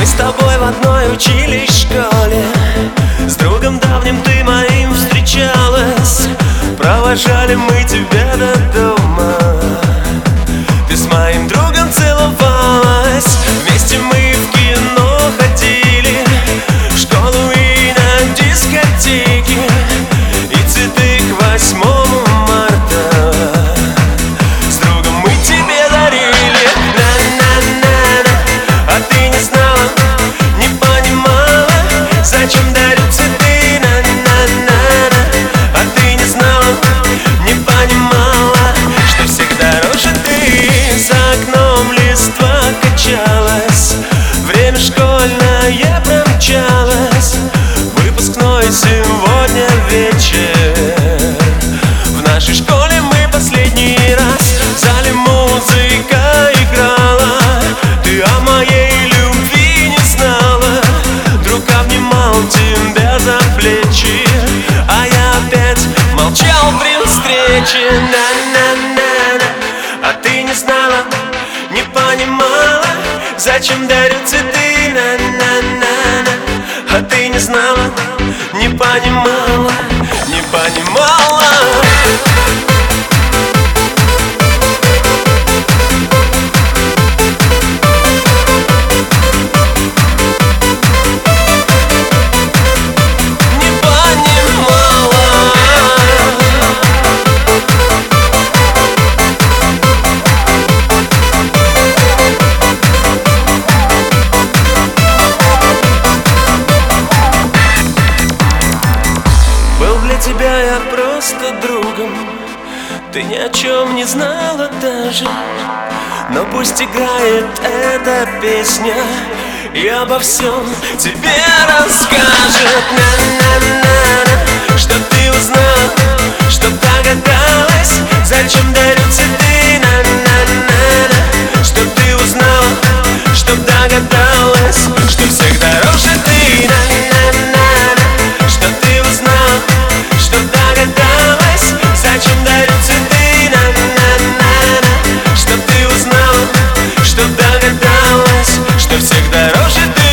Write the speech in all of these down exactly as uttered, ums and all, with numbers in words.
Мы с тобой в одной учились в школе, с другом давним ты моим встречалась. Провожали мы тебя до дома, ты с моим другом целовалась. Вместе мы в кино ходили, в школу и на дискотеки, и цветы к восьмому марта с другом мы тебе дарили. На-на-на-на, а ты не знала, не понимала, зачем дарю цветы. На-на-на-на, а ты не знала, не понимала, что всех дороже ты. За окном листва качалась, время школьное промчалось. Выпускной сегодня вечер, в нашей школе мы последний раз. В зале музыка играла, ты о моей любви не знала. Друг обнимал тебя за плечи, а я опять молчал при встрече. На-на-на-на, а ты не знала, не понимала, зачем дарю цветы. На-на-на-на, а ты не знала, не понимала, не понимала. Тебя я просто другом, ты ни о чем не знала даже. Но пусть играет эта песня и обо всем тебе расскажет. На-на-на-на, что ты узнала, что догадалась, зачем дарю цветы. На-на-на-на, что ты узнала, что догадалась, что всех дороже ты. На-на-на-на, что ты узнала, что догадалась, зачем дарю цветы. На-на-на-на, что ты узнала, что догадалась, что всех дороже ты.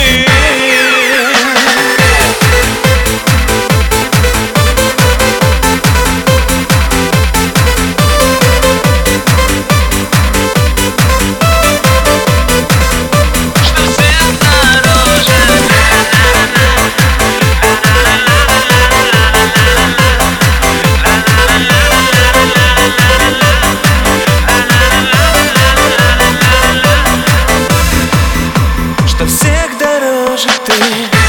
Всех дороже ты.